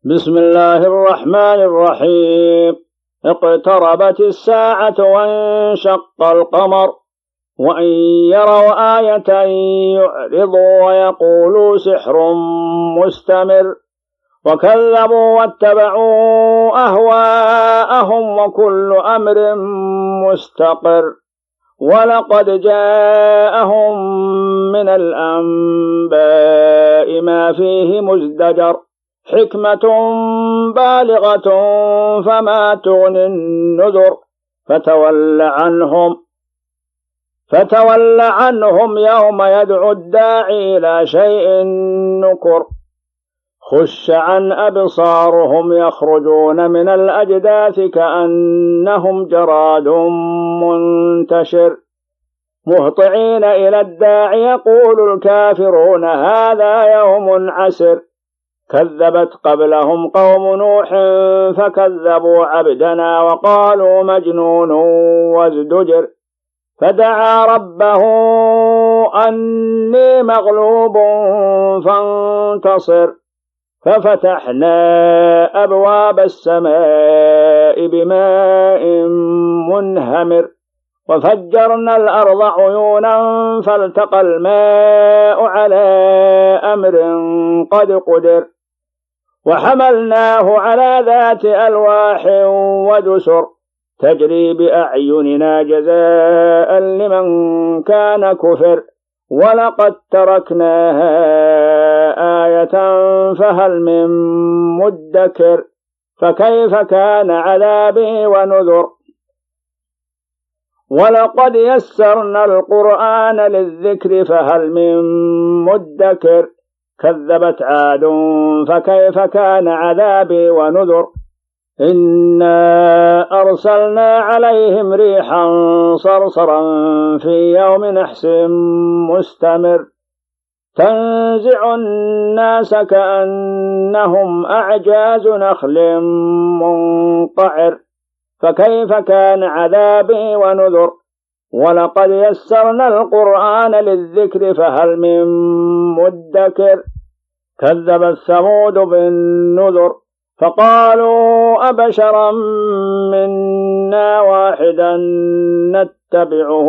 بسم الله الرحمن الرحيم. اقتربت الساعة وانشق القمر وإن يروا آية يعرضوا ويقولوا سحر مستمر وكذبوا واتبعوا أهواءهم وكل أمر مستقر ولقد جاءهم من الأنباء ما فيه مزدجر حكمة بالغة فما تغني النذر فتول عنهم يوم يدعو الداعي إلى شيء نكر خش عن أبصارهم يخرجون من الأجداث كأنهم جراد منتشر مهطعين إلى الداعي يقول الكافرون هذا يوم عسر كذبت قبلهم قوم نوح فكذبوا عبدنا وقالوا مجنون وازدجر فدعا ربه أني مغلوب فانتصر ففتحنا أبواب السماء بماء منهمر وفجرنا الأرض عيونا فالتقى الماء على أمر قد قدر وحملناه على ذات ألواح ودسر تجري بأعيننا جزاء لمن كان كفر ولقد تركناها آية فهل من مدكر فكيف كان عذابي ونذر ولقد يسرنا القرآن للذكر فهل من مدكر كذبت عاد فكيف كان عذابي ونذر إنا أرسلنا عليهم ريحا صرصرا في يوم نحس مستمر تنزع الناس كأنهم أعجاز نخل منقعر فكيف كان عذابي ونذر ولقد يسرنا القرآن للذكر فهل من مدكر كذبت ثمود بالنذر فقالوا أبشرا منا واحدا نتبعه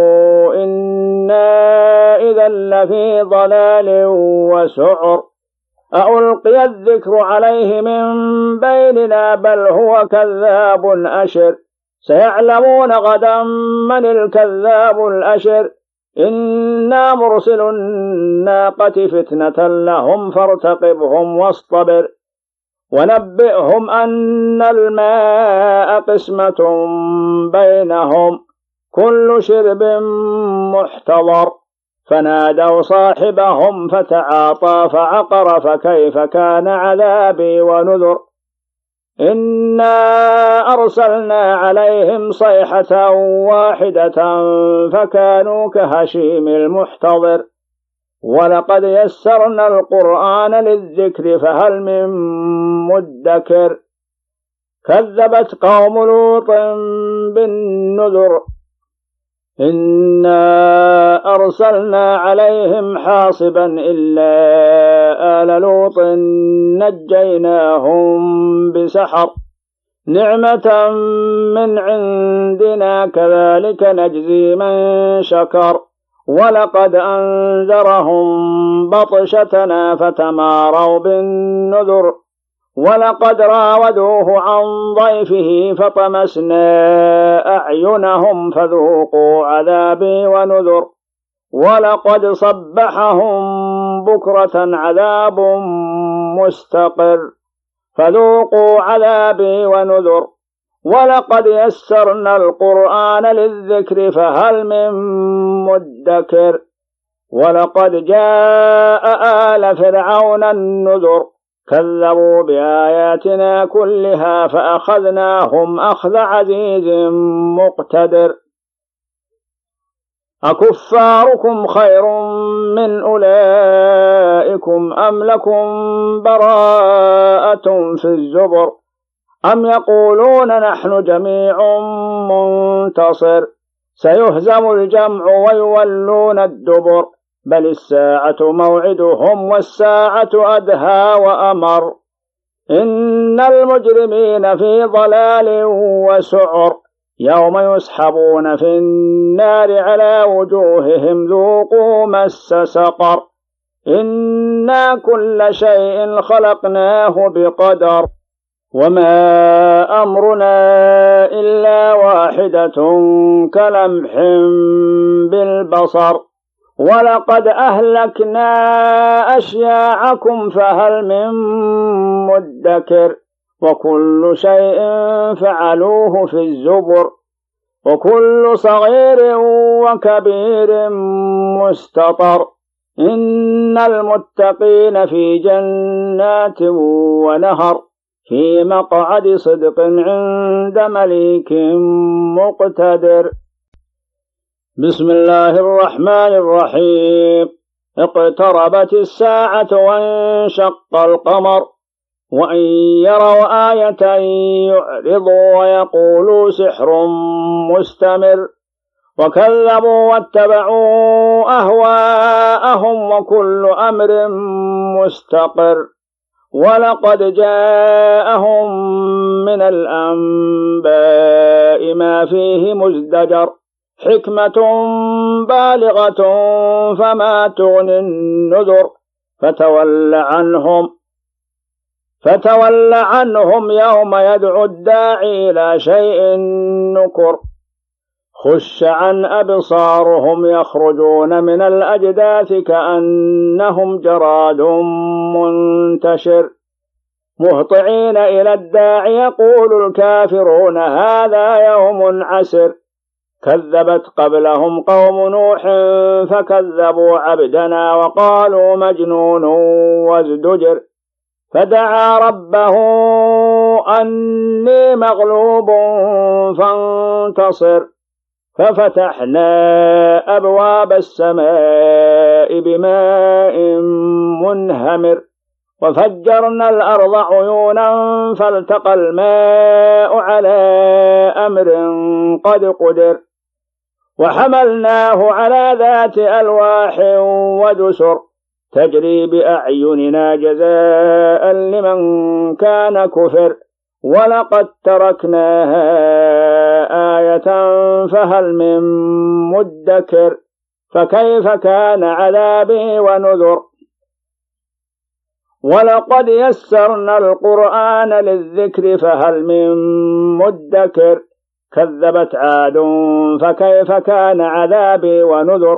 إنا إذا لفي ضلال وسعر ألقي الذكر عليه من بيننا بل هو كذاب أشر سيعلمون غدا من الكذاب الأشر إنا مرسل الناقة فتنة لهم فارتقبهم واصطبر ونبئهم أن الماء قسمة بينهم كل شرب محتضر فنادوا صاحبهم فتعاطى فعقر فكيف كان عذابي ونذر إنا أرسلنا عليهم صيحة واحدة فكانوا كهشيم المحتضر ولقد يسرنا القرآن للذكر فهل من مدكر كذبت قوم لوط بالنذر إنا أرسلنا عليهم حاصبا إلا آل لوط نجيناهم بسحر نعمة من عندنا كذلك نجزي من شكر ولقد أنذرهم بطشتنا فتماروا بالنذر ولقد راودوه عن ضيفه فطمسنا أعينهم فذوقوا عذابي ونذر ولقد صبحهم بكرة عذاب مستقر فذوقوا عذابي ونذر ولقد يسرنا القرآن للذكر فهل من مدكر ولقد جاء آل فرعون النذر كذبوا بآياتنا كلها فأخذناهم أخذ عزيز مقتدر أكفاركم خير من أولئكم أم لكم براءة في الزبر أم يقولون نحن جميع منتصر سيهزم الجمع ويولون الدبر بل الساعة موعدهم والساعة أدهى وأمر إن المجرمين في ضلال وسعر يوم يسحبون في النار على وجوههم ذوقوا مس سقر إنا كل شيء خلقناه بقدر وما أمرنا إلا واحدة كلمح بالبصر ولقد أهلكنا أشياعكم فهل من مدكر وكل شيء فعلوه في الزبر وكل صغير وكبير مستطر إن المتقين في جنات ونهر في مقعد صدق عند مليك مقتدر. بسم الله الرحمن الرحيم. اقتربت الساعة وانشق القمر وإن يروا آية يعرضوا ويقولوا سحر مستمر وكذبوا واتبعوا أهواءهم وكل أمر مستقر ولقد جاءهم من الأنباء ما فيه مزدجر حكمة بالغة فما تغني النذر فتول عنهم يوم يدعو الداعي إلى شيء نكر خش عن أبصارهم يخرجون من الأجداث كأنهم جراد منتشر مهطعين إلى الداعي يقول الكافرون هذا يوم عسر كذبت قبلهم قوم نوح فكذبوا عبدنا وقالوا مجنون وازدجر فدعا ربه أني مغلوب فانتصر ففتحنا أبواب السماء بماء منهمر وفجرنا الأرض عيونا فالتقى الماء على أمر قد قدر وحملناه على ذات ألواح ودسر تجري بأعيننا جزاء لمن كان كفر ولقد تركناها آية فهل من مدكر فكيف كان عذابي ونذر ولقد يسرنا القرآن للذكر فهل من مدكر كذبت عاد فكيف كان عذابي ونذر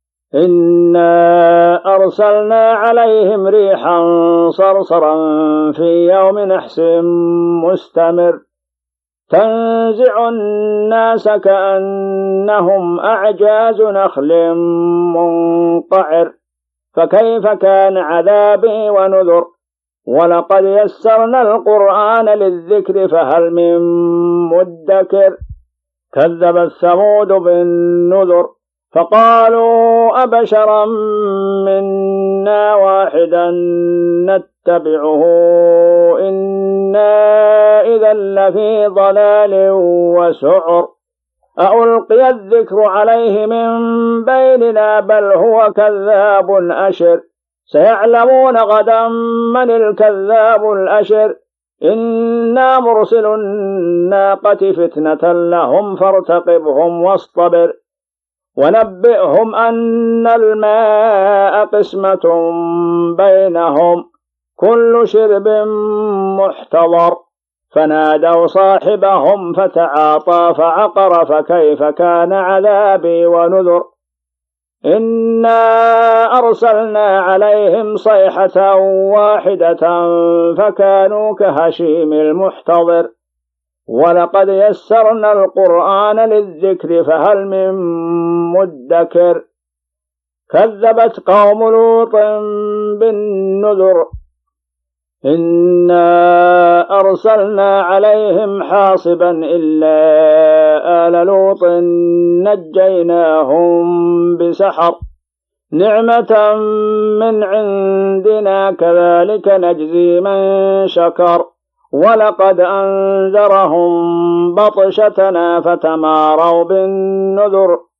إنا أرسلنا عليهم ريحا صرصرا في يوم نحس مستمر تنزع الناس كأنهم أعجاز نخل منقعر فكيف كان عذابي ونذر ولقد يسرنا القرآن للذكر فهل من مدكر كذبت ثمود بالنذر فقالوا أبشرا منا واحدا نتبعه إنا إذا لفي ضلال وسعر ألقي الذكر عليه من بيننا بل هو كذاب أشر سيعلمون غدا من الكذاب الأشر إنا مرسل الناقة فتنة لهم فارتقبهم واصطبر ونبئهم أن الماء قسمة بينهم كل شرب محتضر فنادوا صاحبهم فتعاطى فعقر فكيف كان عذابي ونذر إنا أرسلنا عليهم صيحة واحدة فكانوا كهشيم المحتضر ولقد يسرنا القرآن للذكر فهل من مدكر كذبت قوم لوط بالنذر إنا أرسلنا عليهم حاصبا إلا آل لوط نجيناهم بسحر نعمة من عندنا كذلك نجزي من شكر ولقد أنذرهم بطشتنا فتماروا بالنذر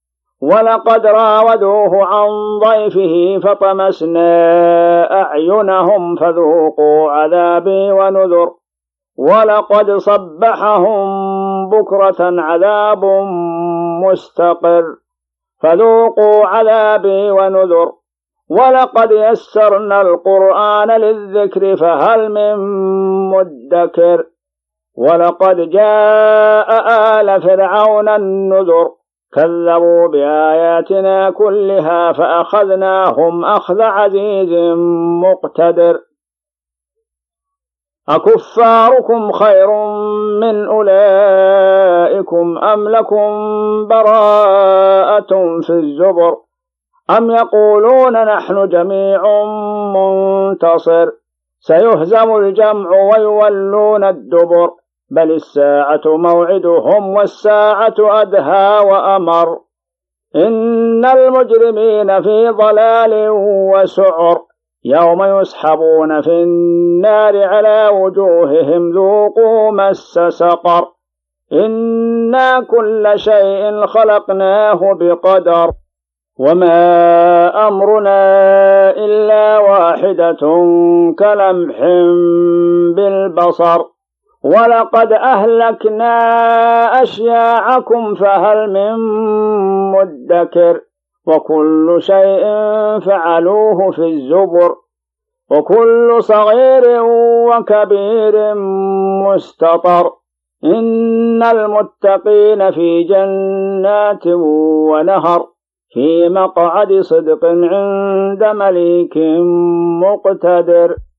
ولقد راودوه عن ضيفه فطمسنا أعينهم فذوقوا عذابي ونذر ولقد صبحهم بكرة عذاب مستقر فذوقوا عذابي ونذر ولقد يسرنا القرآن للذكر فهل من مدكر ولقد جاء آل فرعون النذر كذبوا بآياتنا كلها فأخذناهم أخذ عزيز مقتدر أكفاركم خير من أولئكم أم لكم براءة في الزبر أم يقولون نحن جميع منتصر سيهزم الجمع ويولون الدبر بل الساعة موعدهم والساعة أدهى وأمر إن المجرمين في ضلال وسعر يوم يسحبون في النار على وجوههم ذوقوا مس سقر إنا كل شيء خلقناه بقدر وما أمرنا إلا واحدة كلمح بالبصر ولقد أهلكنا أشياعكم فهل من مدكر وكل شيء فعلوه في الزبر وكل صغير وكبير مستطر إن المتقين في جنات ونهر في مقعد صدق عند مليك مقتدر.